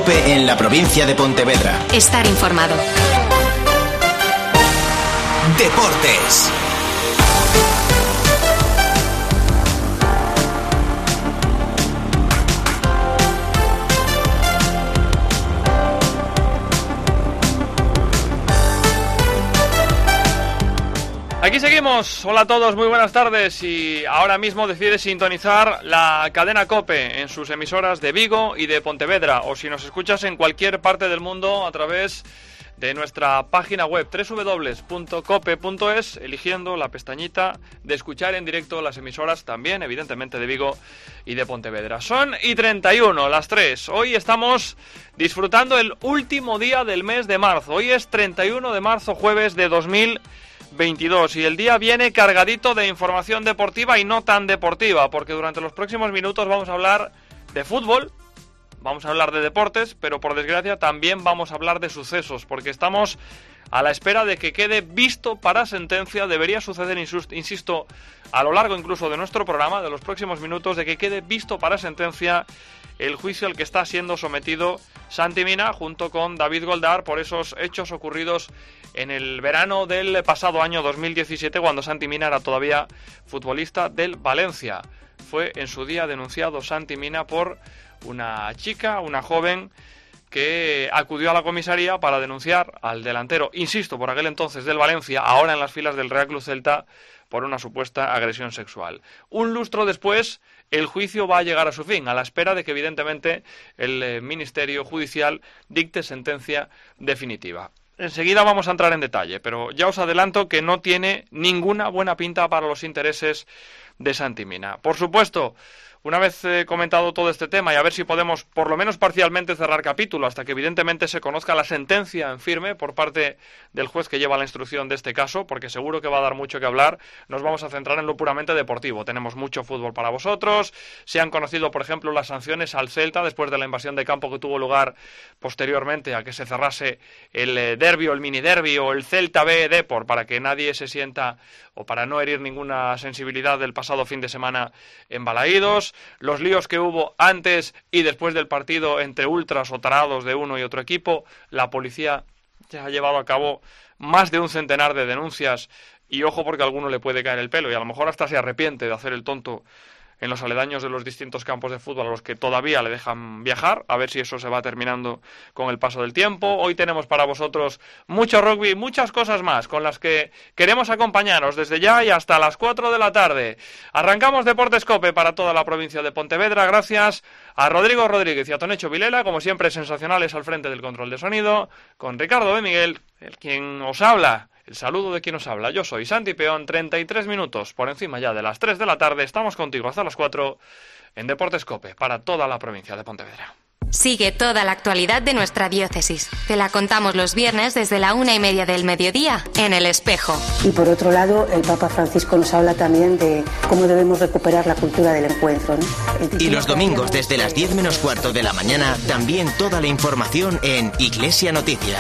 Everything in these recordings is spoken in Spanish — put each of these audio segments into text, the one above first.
COPE en la provincia de Pontevedra. Estar informado. Deportes. Aquí seguimos, hola a todos, muy buenas tardes, y ahora mismo decide sintonizar la cadena COPE en sus emisoras de Vigo y de Pontevedra, o si nos escuchas en cualquier parte del mundo a través de nuestra página web www.cope.es, eligiendo la pestañita de escuchar en directo las emisoras también, evidentemente, de Vigo y de Pontevedra. Son y 31, las 3. Hoy estamos disfrutando el último día del mes de marzo. Hoy es 31 de marzo, jueves de 2022, y el día viene cargadito de información deportiva y no tan deportiva, porque durante los próximos minutos vamos a hablar de fútbol, vamos a hablar de deportes, pero por desgracia también vamos a hablar de sucesos, porque estamos a la espera de que quede visto para sentencia. Debería suceder, insisto, a lo largo incluso de nuestro programa, de los próximos minutos, de que quede visto para sentencia el juicio al que está siendo sometido Santi Mina junto con David Goldar por esos hechos ocurridos en el verano del pasado año 2017, cuando Santi Mina era todavía futbolista del Valencia. Fue en su día denunciado Santi Mina por una chica, una joven, que acudió a la comisaría para denunciar al delantero, insisto, por aquel entonces del Valencia, ahora en las filas del Real Club Celta, por una supuesta agresión sexual. Un lustro después, el juicio va a llegar a su fin, a la espera de que evidentemente el Ministerio Judicial dicte sentencia definitiva. Enseguida vamos a entrar en detalle, pero ya os adelanto que no tiene ninguna buena pinta para los intereses de Santi Mina. Por supuesto, una vez comentado todo este tema, y a ver si podemos por lo menos parcialmente cerrar capítulo hasta que evidentemente se conozca la sentencia en firme por parte del juez que lleva la instrucción de este caso, porque seguro que va a dar mucho que hablar, nos vamos a centrar en lo puramente deportivo. Tenemos mucho fútbol para vosotros. Se han conocido, por ejemplo, las sanciones al Celta después de la invasión de campo que tuvo lugar posteriormente a que se cerrase el derbi o el mini derbi o el Celta B Depor, para que nadie se sienta, o para no herir ninguna sensibilidad del pasado fin de semana en Balaídos. Los líos que hubo antes y después del partido entre ultras o tarados de uno y otro equipo. La policía ya ha llevado a cabo más de un centenar de denuncias, y ojo, porque a alguno le puede caer el pelo y a lo mejor hasta se arrepiente de hacer el tonto en los aledaños de los distintos campos de fútbol a los que todavía le dejan viajar, a ver si eso se va terminando con el paso del tiempo. Hoy tenemos para vosotros mucho rugby, muchas cosas más con las que queremos acompañaros desde ya y hasta las 4 de la tarde. Arrancamos Deportes COPE para toda la provincia de Pontevedra, gracias a Rodrigo Rodríguez y a Tonecho Vilela, como siempre sensacionales al frente del control de sonido, con Ricardo de Miguel, el quien os habla. El saludo de quien os habla. Yo soy Santi Peón, 33 minutos por encima ya de las 3 de la tarde. Estamos contigo hasta las 4 en Deportes COPE para toda la provincia de Pontevedra. Sigue toda la actualidad de nuestra diócesis. Te la contamos los viernes desde la 1:30 del mediodía en El Espejo. Y por otro lado, el Papa Francisco nos habla también de cómo debemos recuperar la cultura del encuentro, ¿no? Y los domingos desde las 10 menos cuarto de la mañana, también toda la información en Iglesia Noticia.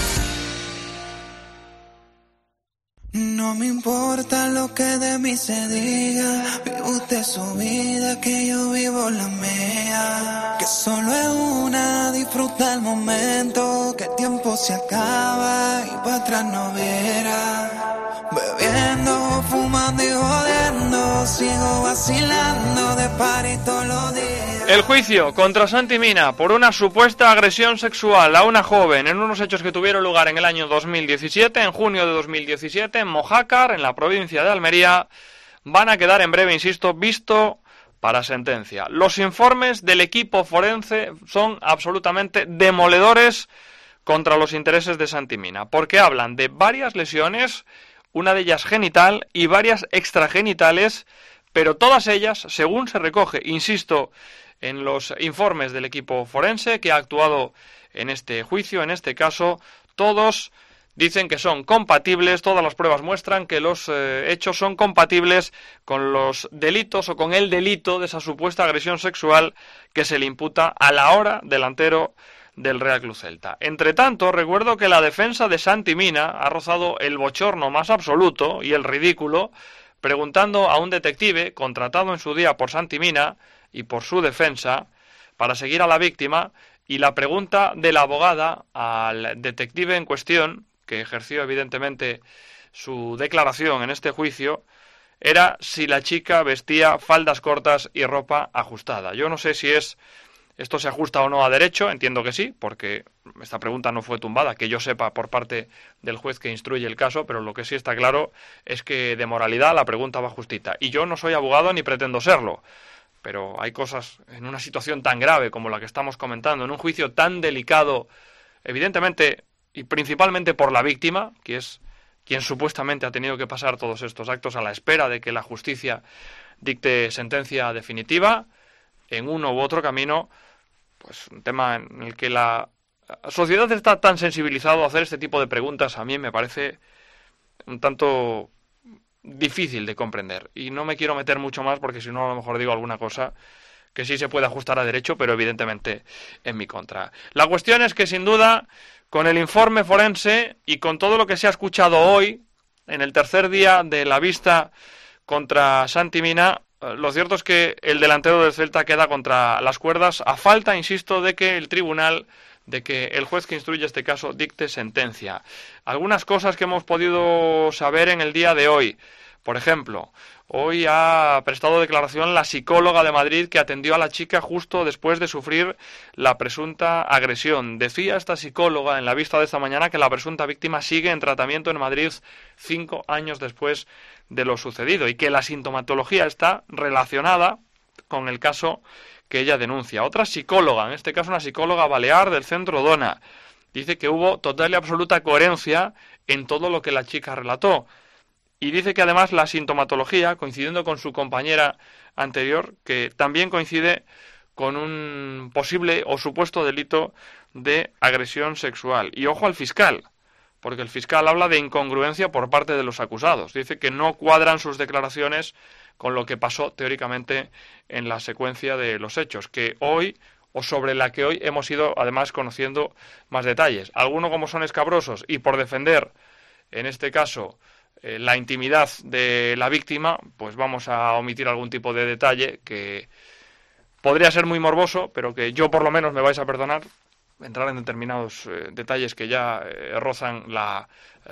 No me importa lo que de mí se diga, vive usted su vida, que yo vivo la mía. Que solo es una, disfruta el momento, que el tiempo se acaba y para atrás no verá. Bebiendo, fumando y jodiendo, sigo vacilando de party todos los días. El juicio contra Santi Mina por una supuesta agresión sexual a una joven en unos hechos que tuvieron lugar en el año 2017, en junio de 2017, en Mojácar, en la provincia de Almería, van a quedar en breve, insisto, visto para sentencia. Los informes del equipo forense son absolutamente demoledores contra los intereses de Santi Mina, porque hablan de varias lesiones, una de ellas genital y varias extragenitales, pero todas ellas, según se recoge, insisto, en los informes del equipo forense que ha actuado en este juicio, en este caso, todos dicen que son compatibles, todas las pruebas muestran que los hechos son compatibles con los delitos o con el delito de esa supuesta agresión sexual que se le imputa a la hora delantero del Real Club Celta. Entre tanto, recuerdo que la defensa de Santi Mina ha rozado el bochorno más absoluto y el ridículo, preguntando a un detective contratado en su día por Santi Mina y por su defensa para seguir a la víctima y la pregunta de la abogada al detective en cuestión, que ejerció evidentemente su declaración en este juicio, era si la chica vestía faldas cortas y ropa ajustada. Yo no sé si esto se ajusta o no a derecho, entiendo que sí, porque esta pregunta no fue tumbada, que yo sepa, por parte del juez que instruye el caso, pero lo que sí está claro es que de moralidad la pregunta va justita. Y yo no soy abogado ni pretendo serlo, pero hay cosas en una situación tan grave como la que estamos comentando, en un juicio tan delicado, evidentemente y principalmente por la víctima, que es quien supuestamente ha tenido que pasar todos estos actos a la espera de que la justicia dicte sentencia definitiva, en uno u otro camino, pues un tema en el que la sociedad está tan sensibilizado a hacer este tipo de preguntas, a mí me parece un tanto difícil de comprender. Y no me quiero meter mucho más porque si no a lo mejor digo alguna cosa que sí se puede ajustar a derecho, pero evidentemente en mi contra. La cuestión es que sin duda, con el informe forense y con todo lo que se ha escuchado hoy, en el tercer día de la vista contra Santi Mina, lo cierto es que el delantero del Celta queda contra las cuerdas, a falta, insisto, de que el tribunal, de que el juez que instruye este caso dicte sentencia. Algunas cosas que hemos podido saber en el día de hoy. Por ejemplo, hoy ha prestado declaración la psicóloga de Madrid que atendió a la chica justo después de sufrir la presunta agresión. Decía esta psicóloga en la vista de esta mañana que la presunta víctima sigue en tratamiento en Madrid 5 años después de lo sucedido y que la sintomatología está relacionada con el caso que ella denuncia. Otra psicóloga, en este caso una psicóloga balear del Centro Dona, dice que hubo total y absoluta coherencia en todo lo que la chica relató. Y dice que además la sintomatología, coincidiendo con su compañera anterior, que también coincide con un posible o supuesto delito de agresión sexual. Y ojo al fiscal, porque el fiscal habla de incongruencia por parte de los acusados. Dice que no cuadran sus declaraciones con lo que pasó teóricamente en la secuencia de los hechos, que hoy, o sobre la que hoy hemos ido además conociendo más detalles. Algunos como son escabrosos y por defender, en este caso, la intimidad de la víctima, pues vamos a omitir algún tipo de detalle que podría ser muy morboso, pero que yo por lo menos me vais a perdonar entrar en determinados detalles que ya rozan la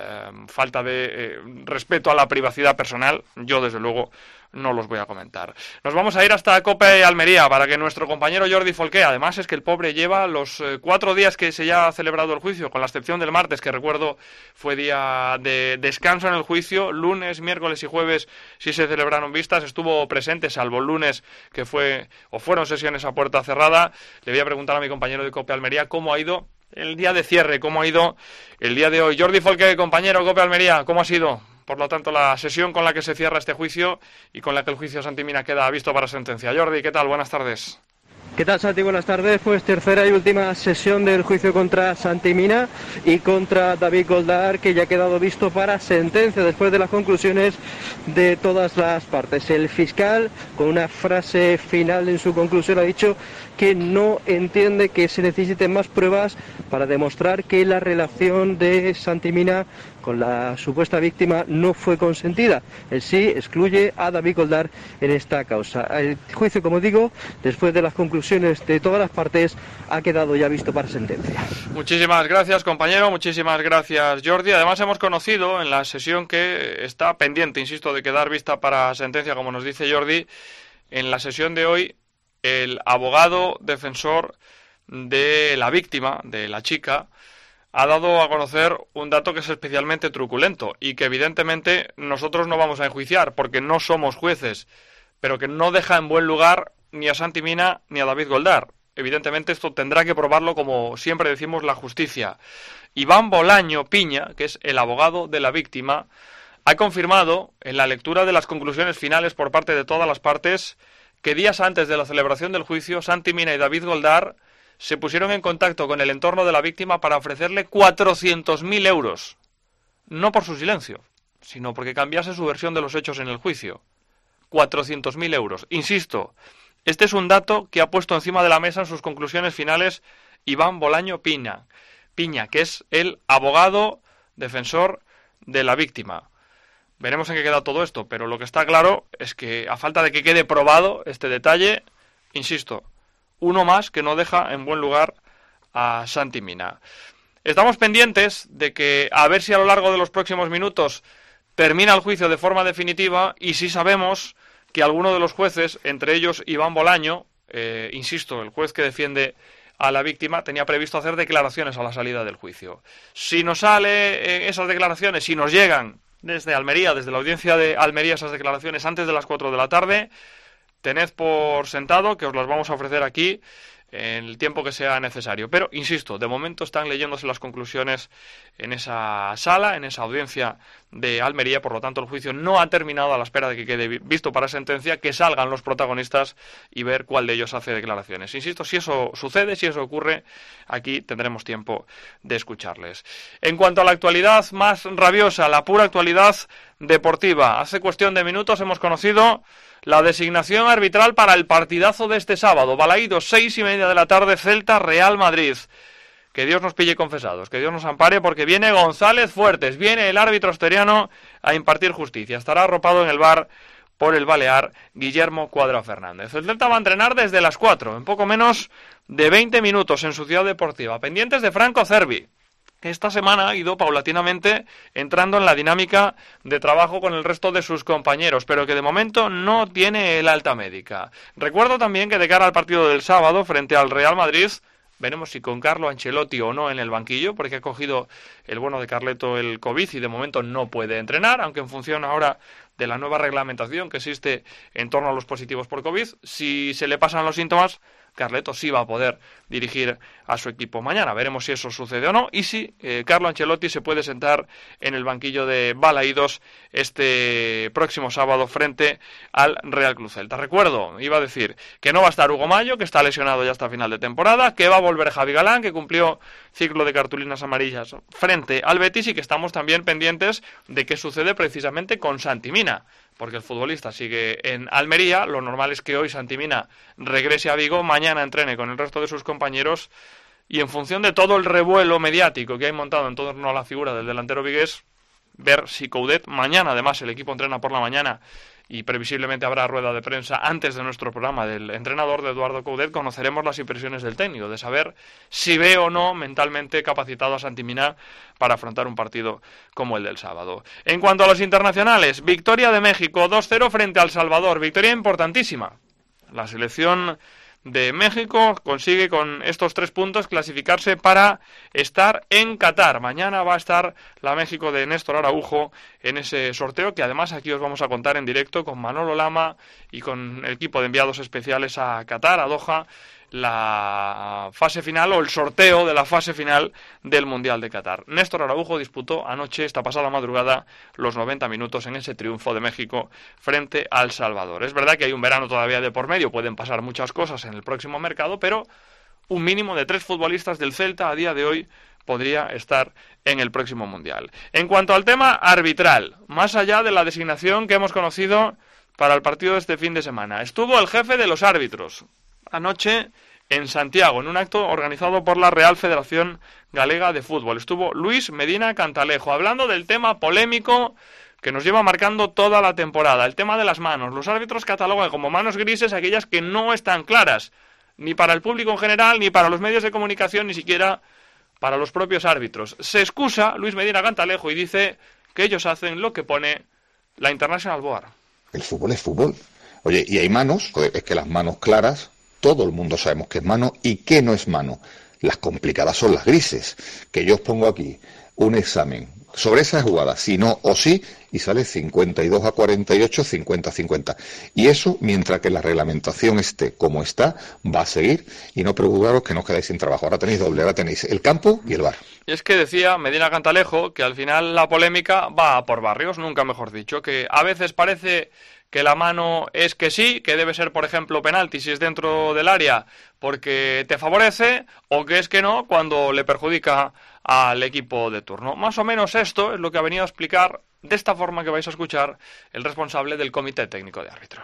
falta de respeto a la privacidad personal. Yo desde luego no los voy a comentar. Nos vamos a ir hasta COPE Almería para que nuestro compañero Jordi Folqué, además es que el pobre lleva los 4 días que se ya ha celebrado el juicio, con la excepción del martes, que recuerdo fue día de descanso en el juicio. Lunes, miércoles y jueves sí se celebraron vistas, estuvo presente, salvo el lunes que fueron sesiones a puerta cerrada. Le voy a preguntar a mi compañero de COPE Almería cómo ha ido el día de cierre, cómo ha ido el día de hoy. Jordi Folqué, compañero COPE Almería, ¿cómo ha sido, por lo tanto, la sesión con la que se cierra este juicio y con la que el juicio Santi Mina queda visto para sentencia? Jordi, ¿qué tal? Buenas tardes. ¿Qué tal, Santi? Buenas tardes. Pues tercera y última sesión del juicio contra Santi Mina y contra David Goldar, que ya ha quedado visto para sentencia después de las conclusiones de todas las partes. El fiscal, con una frase final en su conclusión, ha dicho que no entiende que se necesiten más pruebas para demostrar que la relación de Santi Mina con la supuesta víctima no fue consentida. Él sí excluye a David Goldar en esta causa. El juicio, como digo, después de las conclusiones de todas las partes, ha quedado ya visto para sentencia. Muchísimas gracias, compañero, muchísimas gracias, Jordi. Además hemos conocido en la sesión que está pendiente, insisto, de quedar vista para sentencia, como nos dice Jordi, en la sesión de hoy, el abogado defensor de la víctima, de la chica, ha dado a conocer un dato que es especialmente truculento y que evidentemente nosotros no vamos a enjuiciar porque no somos jueces, pero que no deja en buen lugar ni a Santi Mina ni a David Goldar. Evidentemente esto tendrá que probarlo, como siempre decimos, la justicia. Iván Bolaño Piña, que es el abogado de la víctima, ha confirmado en la lectura de las conclusiones finales por parte de todas las partes que días antes de la celebración del juicio, Santi Mina y David Goldar se pusieron en contacto con el entorno de la víctima para ofrecerle 400.000 euros. No por su silencio, sino porque cambiase su versión de los hechos en el juicio. 400.000 euros. Insisto, este es un dato que ha puesto encima de la mesa en sus conclusiones finales Iván Bolaño Piña, que es el abogado defensor de la víctima. Veremos en qué queda todo esto, pero lo que está claro es que, a falta de que quede probado este detalle, insisto, uno más que no deja en buen lugar a Santi Mina. Estamos pendientes de que, a ver si a lo largo de los próximos minutos termina el juicio de forma definitiva, y si sabemos que alguno de los jueces, entre ellos Iván Bolaño, insisto, el juez que defiende a la víctima, tenía previsto hacer declaraciones a la salida del juicio. Si nos sale esas declaraciones, si nos llegan desde Almería, desde la audiencia de Almería, esas declaraciones antes de las 4 de la tarde, tened por sentado que os las vamos a ofrecer aquí en el tiempo que sea necesario. Pero, insisto, de momento están leyéndose las conclusiones en esa sala, en esa audiencia de Almería, por lo tanto el juicio no ha terminado, a la espera de que quede visto para sentencia, que salgan los protagonistas y ver cuál de ellos hace declaraciones. Insisto, si eso sucede, si eso ocurre, aquí tendremos tiempo de escucharles. En cuanto a la actualidad más rabiosa, la pura actualidad deportiva, hace cuestión de minutos hemos conocido la designación arbitral para el partidazo de este sábado. Balaídos, 6:30 de la tarde, Celta Real Madrid. Que Dios nos pille confesados, que Dios nos ampare, porque viene González Fuertes, viene el árbitro asturiano a impartir justicia. Estará arropado en el bar por el balear Guillermo Cuadra Fernández. El Celta va a entrenar desde las 4, en poco menos de 20 minutos en su ciudad deportiva. Pendientes de Franco Cervi, que esta semana ha ido paulatinamente entrando en la dinámica de trabajo con el resto de sus compañeros, pero que de momento no tiene el alta médica. Recuerdo también que de cara al partido del sábado frente al Real Madrid, veremos si con Carlo Ancelotti o no en el banquillo, porque ha cogido el bueno de Carleto el COVID y de momento no puede entrenar, aunque en función ahora de la nueva reglamentación que existe en torno a los positivos por COVID, si se le pasan los síntomas, Carleto sí va a poder dirigir a su equipo mañana. Veremos si eso sucede o no y si Carlo Ancelotti se puede sentar en el banquillo de Balaídos este próximo sábado frente al Real Club Celta. Recuerdo, iba a decir que no va a estar Hugo Mayo, que está lesionado ya hasta final de temporada, que va a volver Javi Galán, que cumplió ciclo de cartulinas amarillas frente al Betis, y que estamos también pendientes de qué sucede precisamente con Santi Mina, porque el futbolista sigue en Almería. Lo normal es que hoy Santi Mina regrese a Vigo, mañana entrene con el resto de sus compañeros, y en función de todo el revuelo mediático que hay montado en torno a la figura del delantero vigués, ver si Coudet, mañana además el equipo entrena por la mañana y previsiblemente habrá rueda de prensa antes de nuestro programa del entrenador, de Eduardo Coudet, conoceremos las impresiones del técnico, de saber si ve o no mentalmente capacitado a Santi Mina para afrontar un partido como el del sábado. En cuanto a los internacionales, victoria de México 2-0 frente a El Salvador, victoria importantísima. La selección de México consigue con estos 3 puntos clasificarse para estar en Qatar. Mañana va a estar la México de Néstor Araujo en ese sorteo, que además aquí os vamos a contar en directo con Manolo Lama y con el equipo de enviados especiales a Qatar, a Doha, la fase final o el sorteo de la fase final del Mundial de Qatar. Néstor Araujo disputó anoche, esta pasada madrugada, los 90 minutos en ese triunfo de México frente a El Salvador. Es verdad que hay un verano todavía de por medio, pueden pasar muchas cosas en el próximo mercado, pero un mínimo de 3 futbolistas del Celta a día de hoy podría estar en el próximo Mundial. En cuanto al tema arbitral, más allá de la designación que hemos conocido para el partido de este fin de semana, estuvo el jefe de los árbitros anoche en Santiago, en un acto organizado por la Real Federación Galega de Fútbol. Estuvo Luis Medina Cantalejo, hablando del tema polémico que nos lleva marcando toda la temporada, el tema de las manos. Los árbitros catalogan como manos grises aquellas que no están claras, ni para el público en general, ni para los medios de comunicación, ni siquiera para los propios árbitros. Se excusa Luis Medina Cantalejo y dice que ellos hacen lo que pone la International Board. El fútbol es fútbol. Oye, y hay manos, es que las manos claras, todo el mundo sabemos que es mano y que no es mano. Las complicadas son las grises, que yo os pongo aquí un examen sobre esa jugada, si no o sí, y sale 52-48, 50-50. Y eso, mientras que la reglamentación esté como está, va a seguir, y no preocuparos que no os quedáis sin trabajo. Ahora tenéis doble, ahora tenéis el campo y el bar. Y es que decía Medina Cantalejo que al final la polémica va por barrios, nunca mejor dicho, que a veces parece que la mano es que sí, que debe ser, por ejemplo, penalti si es dentro del área porque te favorece, o que es que no cuando le perjudica al equipo de turno. Más o menos esto es lo que ha venido a explicar de esta forma que vais a escuchar el responsable del Comité Técnico de Árbitros.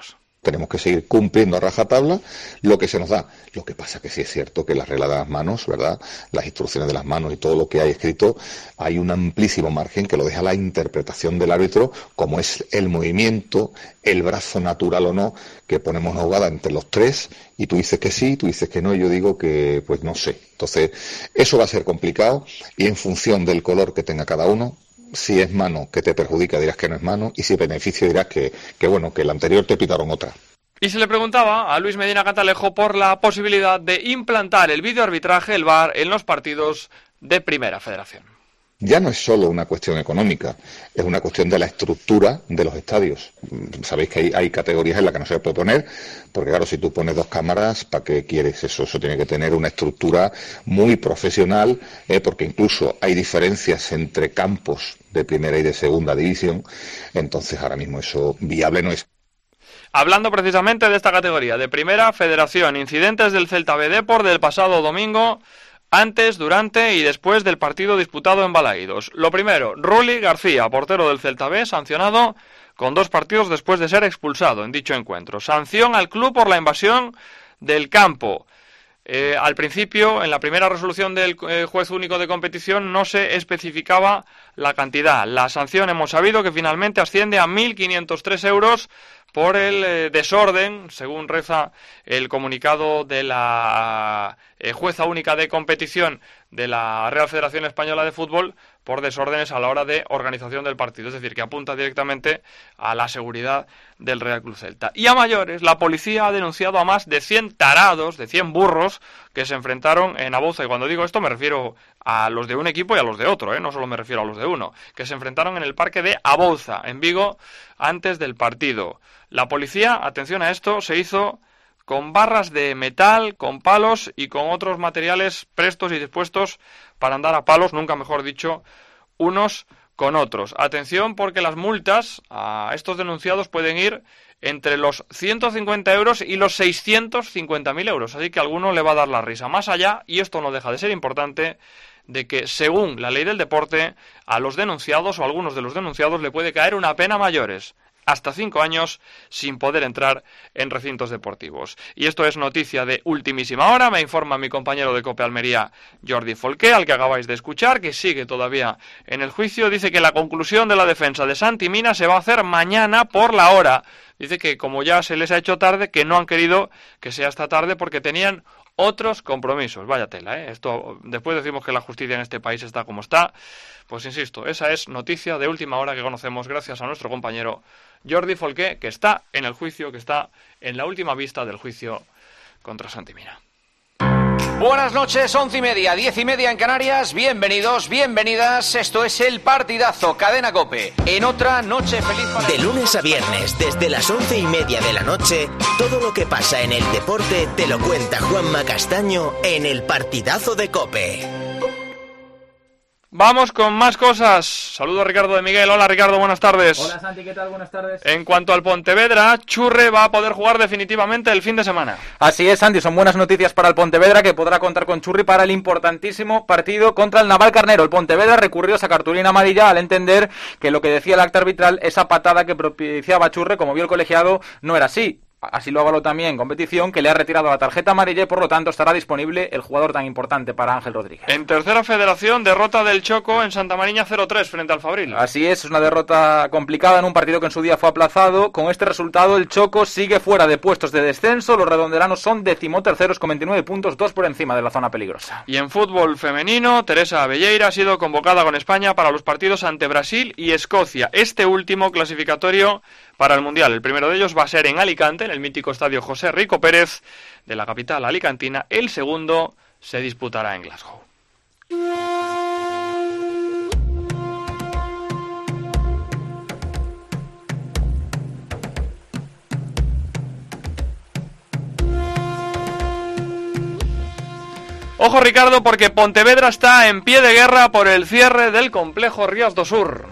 tenemos que seguir cumpliendo a rajatabla lo que se nos da. Lo que pasa que sí es cierto que las reglas de las manos, ¿verdad?, las instrucciones de las manos y todo lo que hay escrito, hay un amplísimo margen que lo deja la interpretación del árbitro, como es el movimiento, el brazo natural o no, que ponemos una jugada entre los tres, y tú dices que sí, tú dices que no, y yo digo que pues no sé. Entonces, eso va a ser complicado, y en función del color que tenga cada uno, si es mano que te perjudica dirás que no es mano, y si beneficio dirás que bueno, que el anterior te pitaron otra. Y se le preguntaba a Luis Medina Cantalejo por la posibilidad de implantar el videoarbitraje, el VAR, en los partidos de Primera Federación. Ya no es solo una cuestión económica, es una cuestión de la estructura de los estadios. Sabéis que hay categorías en las que no se puede poner, porque claro, si tú pones 2 cámaras, ¿para qué quieres eso? Eso tiene que tener una estructura muy profesional, porque incluso hay diferencias entre campos de primera y de segunda división, entonces ahora mismo eso viable no es. Hablando precisamente de esta categoría, de Primera Federación, incidentes del Celta B Depor del pasado domingo, antes, durante y después del partido disputado en Balaídos. Lo primero, Rulli García, portero del Celta B, sancionado con 2 partidos después de ser expulsado en dicho encuentro. Sanción al club por la invasión del campo. Al principio, en la primera resolución del juez único de competición, no se especificaba la cantidad. La sanción hemos sabido que finalmente asciende a 1.503 euros por el desorden, según reza el comunicado de la jueza única de competición de la Real Federación Española de Fútbol, por desórdenes a la hora de organización del partido, es decir, que apunta directamente a la seguridad del Real Club Celta. Y a mayores, la policía ha denunciado a más de 100 tarados, de 100 burros, que se enfrentaron en Abouza, y cuando digo esto me refiero a los de un equipo y a los de otro, no solo me refiero a los de uno, que se enfrentaron en el parque de Abouza, en Vigo, antes del partido. La policía, atención a esto, se hizo con barras de metal, con palos y con otros materiales prestos y dispuestos para andar a palos, nunca mejor dicho, unos con otros. Atención, porque las multas a estos denunciados pueden ir entre los 150 euros y los 650.000 euros, así que a alguno le va a dar la risa. Más allá, y esto no deja de ser importante, de que según la ley del deporte, a los denunciados o a algunos de los denunciados le puede caer una pena mayores, hasta 5 años sin poder entrar en recintos deportivos. Y esto es noticia de ultimísima hora, me informa mi compañero de COPE Almería, Jordi Folqué, al que acabáis de escuchar, que sigue todavía en el juicio. Dice que la conclusión de la defensa de Santi Mina se va a hacer mañana por la hora. Dice que como ya se les ha hecho tarde, que no han querido que sea esta tarde porque tenían otros compromisos. Vaya tela, Esto, después decimos que la justicia en este país está como está. Pues insisto, esa es noticia de última hora que conocemos gracias a nuestro compañero Jordi Folqué, que está en el juicio, que está en la última vista del juicio contra Santi Mina. Buenas noches, 11:30, 10:30 en Canarias. Bienvenidos, bienvenidas. Esto es El Partidazo, Cadena COPE. En otra noche feliz para... De lunes a viernes, desde las 11:30 de la noche, todo lo que pasa en el deporte te lo cuenta Juanma Castaño en El Partidazo de COPE. Vamos con más cosas. Saludo a Ricardo de Miguel. Hola Ricardo, buenas tardes. Hola Santi, ¿qué tal? Buenas tardes. En cuanto al Pontevedra, Churre va a poder jugar definitivamente el fin de semana. Así es, Santi, son buenas noticias para el Pontevedra, que podrá contar con Churri para el importantísimo partido contra el Navalcarnero. El Pontevedra recurrió a esa cartulina amarilla al entender que lo que decía el acta arbitral, esa patada que propiciaba Churre, como vio el colegiado, no era así. Así lo avaló también competición, que le ha retirado la tarjeta amarilla y por lo tanto estará disponible el jugador tan importante para Ángel Rodríguez. En tercera federación, derrota del Choco en Santa Mariña 0-3 frente al Fabril. Así es una derrota complicada en un partido que en su día fue aplazado. Con este resultado el Choco sigue fuera de puestos de descenso. Los redondelanos son 13º con 29 puntos, 2 por encima de la zona peligrosa. Y en fútbol femenino, Teresa Abelleira ha sido convocada con España para los partidos ante Brasil y Escocia. Este último clasificatorio para el Mundial. El primero de ellos va a ser en Alicante, en el mítico estadio José Rico Pérez de la capital alicantina. El segundo se disputará en Glasgow. Ojo Ricardo, porque Pontevedra está en pie de guerra por el cierre del complejo Rías do Sur.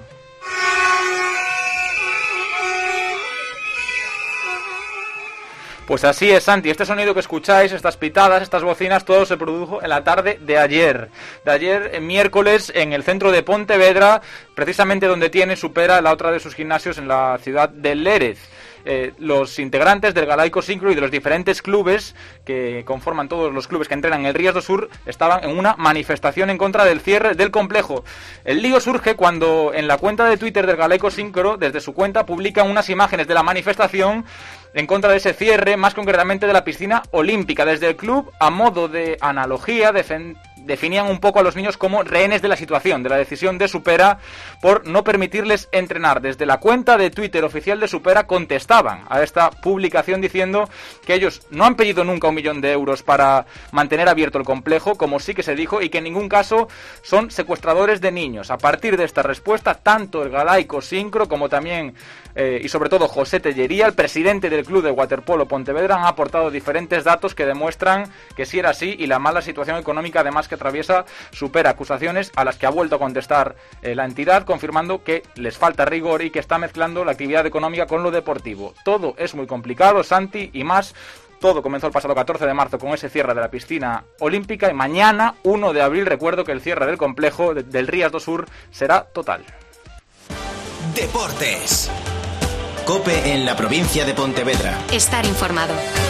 Pues así es, Santi. Este sonido que escucháis, estas pitadas, estas bocinas, todo se produjo en la tarde de ayer. Miércoles, en el centro de Pontevedra, precisamente donde supera la otra de sus gimnasios en la ciudad de Lérez. los integrantes del Galaico Sincro y de los diferentes clubes que conforman todos los clubes que entrenan en el Rías do Sur estaban en una manifestación en contra del cierre del complejo. El lío surge cuando en la cuenta de Twitter del Galaico Sincro, desde su cuenta, publican unas imágenes de la manifestación en contra de ese cierre, más concretamente de la piscina olímpica. Desde el club, a modo de analogía, definían un poco a los niños como rehenes de la situación, de la decisión de Supera por no permitirles entrenar. Desde la cuenta de Twitter oficial de Supera contestaban a esta publicación diciendo que ellos no han pedido nunca 1 millón de euros para mantener abierto el complejo, como sí que se dijo, y que en ningún caso son secuestradores de niños. A partir de esta respuesta, tanto el Galaico Sincro como también y sobre todo José Tellería, el presidente del Club de Waterpolo Pontevedra, han aportado diferentes datos que demuestran que sí era así, y la mala situación económica además que atraviesa Supera, acusaciones a las que ha vuelto a contestar la entidad, confirmando que les falta rigor y que está mezclando la actividad económica con lo deportivo. Todo es muy complicado, Santi, y más. Todo comenzó el pasado 14 de marzo con ese cierre de la piscina olímpica, y mañana, 1 de abril, recuerdo que el cierre del complejo del Rías do Sur será total. Deportes. COPE en la provincia de Pontevedra. Estar informado.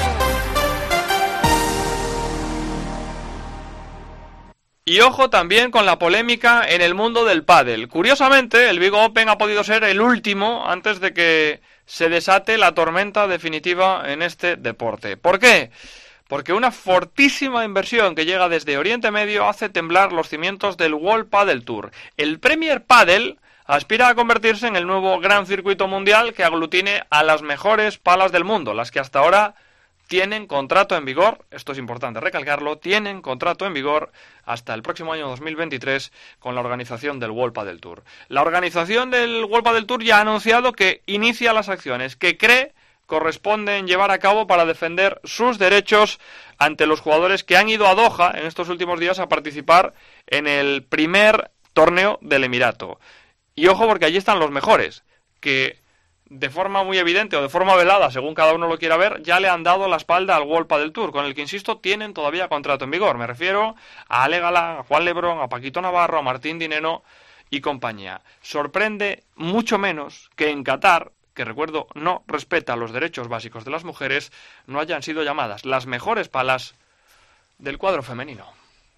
Y ojo también con la polémica en el mundo del pádel. Curiosamente, el Vigo Open ha podido ser el último antes de que se desate la tormenta definitiva en este deporte. ¿Por qué? Porque una fortísima inversión que llega desde Oriente Medio hace temblar los cimientos del World Padel Tour. El Premier Padel aspira a convertirse en el nuevo gran circuito mundial que aglutine a las mejores palas del mundo, las que hasta ahora tienen contrato en vigor, esto es importante recalcarlo, tienen contrato en vigor hasta el próximo año 2023 con la organización del World Padel Tour. La organización del World Padel Tour ya ha anunciado que inicia las acciones que cree corresponden llevar a cabo para defender sus derechos ante los jugadores que han ido a Doha en estos últimos días a participar en el primer torneo del Emirato. Y ojo, porque allí están los mejores, que de forma muy evidente o de forma velada, según cada uno lo quiera ver, ya le han dado la espalda al World Padel Tour, con el que, insisto, tienen todavía contrato en vigor. Me refiero a Ale Galán, a Juan Lebrón, a Paquito Navarro, a Martín Dineno y compañía. Sorprende mucho menos que en Qatar, que recuerdo no respeta los derechos básicos de las mujeres, no hayan sido llamadas las mejores palas del cuadro femenino.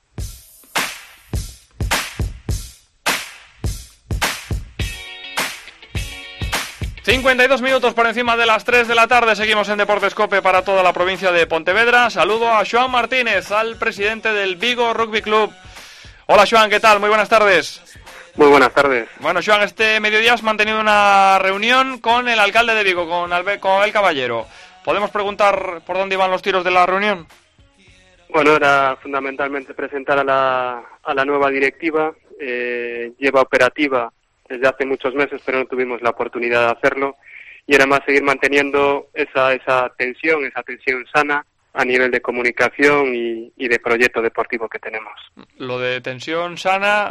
52 minutos por encima de las 3 de la tarde, seguimos en Deportes COPE para toda la provincia de Pontevedra. Saludo a Joan Martínez, al presidente del Vigo Rugby Club. Hola Joan, ¿qué tal? Muy buenas tardes. Muy buenas tardes. Bueno, Joan, este mediodía has mantenido una reunión con el alcalde de Vigo, con Abel Caballero. ¿Podemos preguntar por dónde iban los tiros de la reunión? Bueno, era fundamentalmente presentar a la nueva directiva. Lleva operativa desde hace muchos meses, pero no tuvimos la oportunidad de hacerlo, y era más seguir manteniendo esa tensión sana a nivel de comunicación y de proyecto deportivo que tenemos. Lo de tensión sana,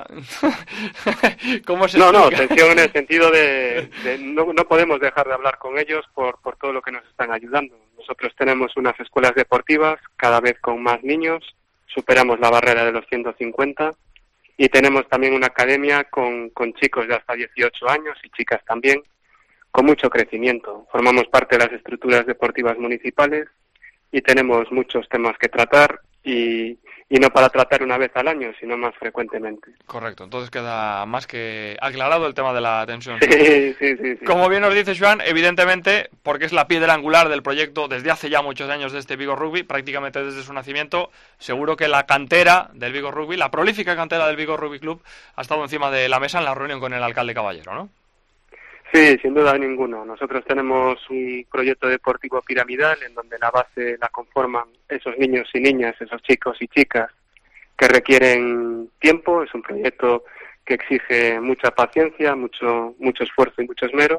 ¿cómo se explica? No, tensión en el sentido de no podemos dejar de hablar con ellos por todo lo que nos están ayudando. Nosotros tenemos unas escuelas deportivas cada vez con más niños, superamos la barrera de los 150, y tenemos también una academia con chicos de hasta 18 años y chicas también, con mucho crecimiento. Formamos parte de las estructuras deportivas municipales y tenemos muchos temas que tratar, y no para tratar una vez al año, sino más frecuentemente. Correcto, entonces queda más que aclarado el tema de la tensión. Sí. Como bien nos dice Joan, evidentemente, porque es la piedra angular del proyecto desde hace ya muchos años de este Vigo Rugby, prácticamente desde su nacimiento, seguro que la cantera del Vigo Rugby, la prolífica cantera del Vigo Rugby Club, ha estado encima de la mesa en la reunión con el alcalde Caballero, ¿no? Sí, sin duda ninguno. Nosotros tenemos un proyecto deportivo piramidal en donde la base la conforman esos niños y niñas, esos chicos y chicas que requieren tiempo. Es un proyecto que exige mucha paciencia, mucho esfuerzo y mucho esmero,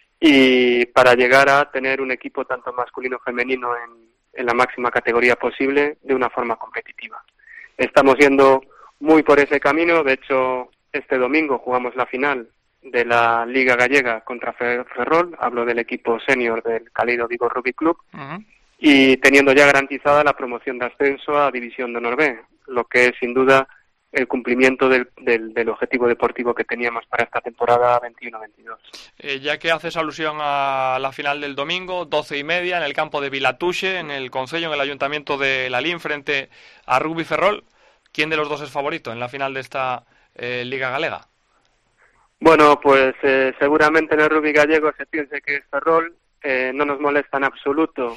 y para llegar a tener un equipo tanto masculino como femenino en la máxima categoría posible de una forma competitiva. Estamos yendo muy por ese camino. De hecho, este domingo jugamos la final de la Liga Gallega contra Ferrol, hablo del equipo senior del Caleido Vigo Rugby Club, y teniendo ya garantizada la promoción de ascenso a División de Honor B, lo que es sin duda el cumplimiento del objetivo deportivo que teníamos para esta temporada 21-22. Ya que haces alusión a la final del domingo, 12:30, en el campo de Vilatuxe, en el Concello, en el Ayuntamiento de Lalín, frente a Rugby Ferrol, ¿quién de los dos es favorito en la final de esta Liga Galega? Bueno, pues seguramente en el rugby gallego se piense que es Ferrol. No nos molesta en absoluto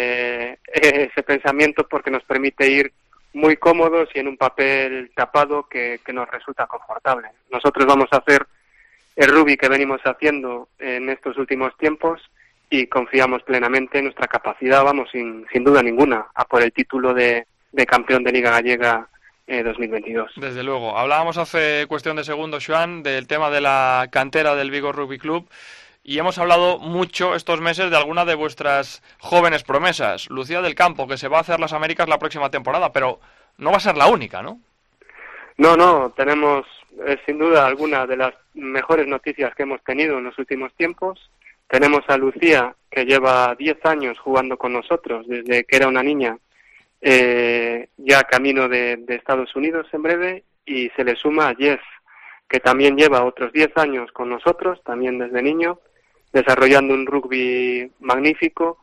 ese pensamiento, porque nos permite ir muy cómodos y en un papel tapado que nos resulta confortable. Nosotros vamos a hacer el rugby que venimos haciendo en estos últimos tiempos y confiamos plenamente en nuestra capacidad, vamos, sin duda ninguna, a por el título de campeón de Liga Gallega 2022. Desde luego. Hablábamos hace cuestión de segundos, Joan, del tema de la cantera del Vigo Rugby Club, y hemos hablado mucho estos meses de alguna de vuestras jóvenes promesas. Lucía del Campo, que se va a hacer las Américas la próxima temporada, pero no va a ser la única, ¿no? No, tenemos sin duda alguna de las mejores noticias que hemos tenido en los últimos tiempos. Tenemos a Lucía, que lleva 10 años jugando con nosotros, desde que era una niña, ya camino de Estados Unidos en breve, y se le suma a Jess, que también lleva otros 10 años con nosotros, también desde niño, desarrollando un rugby magnífico,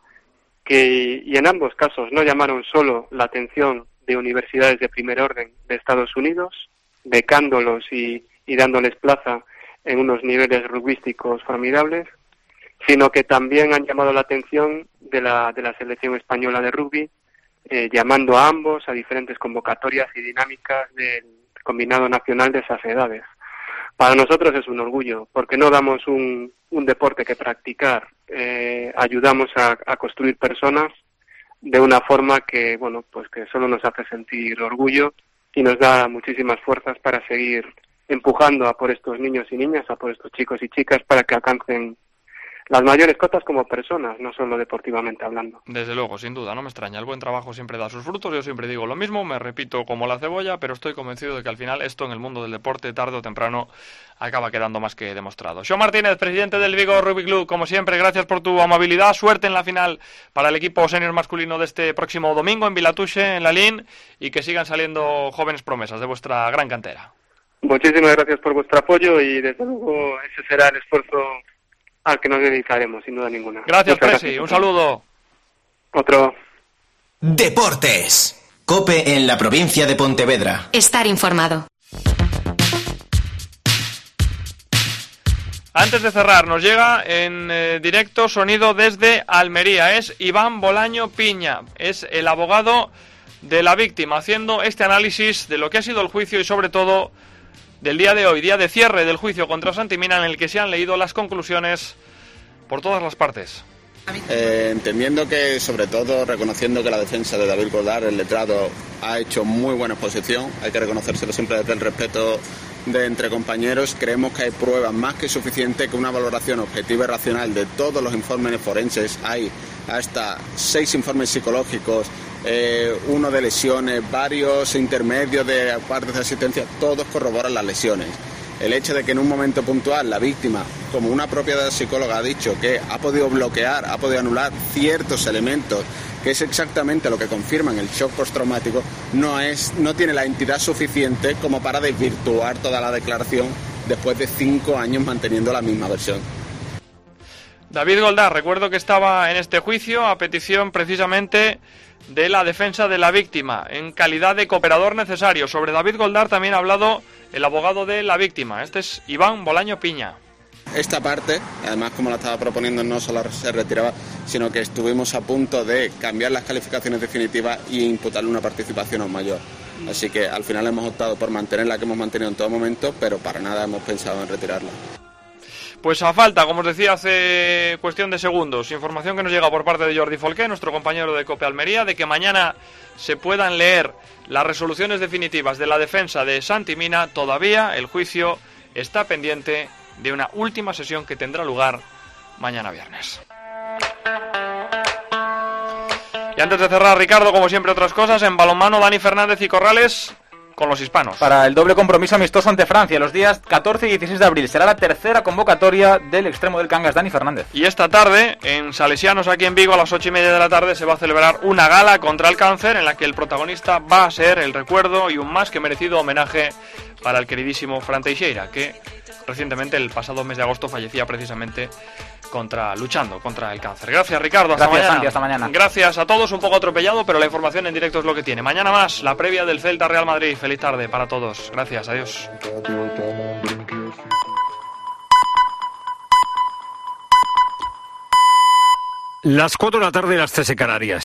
y en ambos casos no llamaron solo la atención de universidades de primer orden de Estados Unidos, becándolos y dándoles plaza en unos niveles rugbyísticos formidables, sino que también han llamado la atención de la selección española de rugby, llamando a ambos a diferentes convocatorias y dinámicas del combinado nacional de esas edades. Para nosotros es un orgullo, porque no damos un deporte que practicar, ayudamos a construir personas de una forma que, bueno, pues que solo nos hace sentir orgullo y nos da muchísimas fuerzas para seguir empujando a por estos niños y niñas, a por estos chicos y chicas, para que alcancen las mayores cotas como personas, no solo deportivamente hablando. Desde luego, sin duda, no me extraña. El buen trabajo siempre da sus frutos. Yo siempre digo lo mismo, me repito como la cebolla, pero estoy convencido de que al final esto en el mundo del deporte, tarde o temprano, acaba quedando más que demostrado. Xo Martínez, presidente del Vigo Rugby Club, como siempre, gracias por tu amabilidad. Suerte en la final para el equipo senior masculino de este próximo domingo en Vilatuxe, en Lalín, y que sigan saliendo jóvenes promesas de vuestra gran cantera. Muchísimas gracias por vuestro apoyo y desde luego ese será el esfuerzo al que nos dedicaremos, sin duda ninguna. Gracias, Presi. Un saludo. Otro. Deportes. COPE en la provincia de Pontevedra. Estar informado. Antes de cerrar, nos llega en directo sonido desde Almería. Es Iván Bolaño Piña. Es el abogado de la víctima, haciendo este análisis de lo que ha sido el juicio y sobre todo del día de hoy, día de cierre del juicio contra Santimina, en el que se han leído las conclusiones por todas las partes. Entendiendo que, sobre todo, reconociendo que la defensa de David Goldar, el letrado, ha hecho muy buena exposición, hay que reconocérselo siempre desde el respeto de entre compañeros, creemos que hay pruebas más que suficientes, que una valoración objetiva y racional de todos los informes forenses, hay hasta 6 informes psicológicos, uno de lesiones, varios intermedios de partes de asistencia, todos corroboran las lesiones. El hecho de que en un momento puntual la víctima, como una propia psicóloga ha dicho, que ha podido bloquear, ha podido anular ciertos elementos, que es exactamente lo que confirman el shock postraumático, no tiene la entidad suficiente como para desvirtuar toda la declaración después de 5 años manteniendo la misma versión. David Goldar, recuerdo que estaba en este juicio a petición precisamente de la defensa de la víctima, en calidad de cooperador necesario. Sobre David Goldar también ha hablado el abogado de la víctima. Este es Iván Bolaño Piña. Esta parte, además como la estaba proponiendo, no solo se retiraba, sino que estuvimos a punto de cambiar las calificaciones definitivas y imputarle una participación aún mayor. Así que al final hemos optado por mantener la que hemos mantenido en todo momento, pero para nada hemos pensado en retirarla. Pues a falta, como os decía hace cuestión de segundos, información que nos llega por parte de Jordi Folqué, nuestro compañero de COPE Almería, de que mañana se puedan leer las resoluciones definitivas de la defensa de Santimina. Todavía el juicio está pendiente de una última sesión que tendrá lugar mañana viernes. Y antes de cerrar, Ricardo, como siempre, otras cosas. En balonmano, Dani Fernández y Corrales con los hispanos. Para el doble compromiso amistoso ante Francia, los días 14 y 16 de abril. Será la tercera convocatoria del extremo del Cangas, Dani Fernández. Y esta tarde, en Salesianos, aquí en Vigo, a las 8:30 de la tarde, se va a celebrar una gala contra el cáncer en la que el protagonista va a ser el recuerdo y un más que merecido homenaje para el queridísimo Fran Teixeira, que recientemente, el pasado mes de agosto, fallecía precisamente luchando contra el cáncer. Gracias, Ricardo. Hasta mañana. Santi, hasta mañana. Gracias a todos. Un poco atropellado, pero la información en directo es lo que tiene. Mañana más, la previa del Celta Real Madrid. Feliz tarde para todos. Gracias. Adiós. Las 4 de la tarde, las 3 en Canarias.